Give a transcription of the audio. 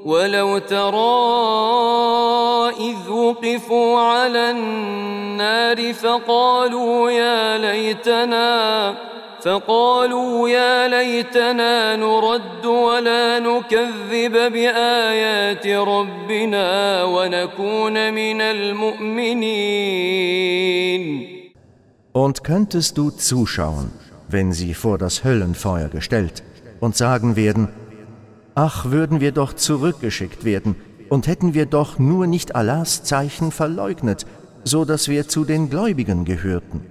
ولو ترى إذ وقفوا على النار فقالوا يا ليتنا نرد ولا نكذب بآيات ربنا ونكون من المؤمنين. Und könntest du zuschauen, wenn sie vor das Höllenfeuer gestellt und sagen werden: Ach, würden wir doch zurückgeschickt werden und hätten wir doch nur nicht Allahs Zeichen verleugnet, so dass wir zu den Gläubigen gehörten.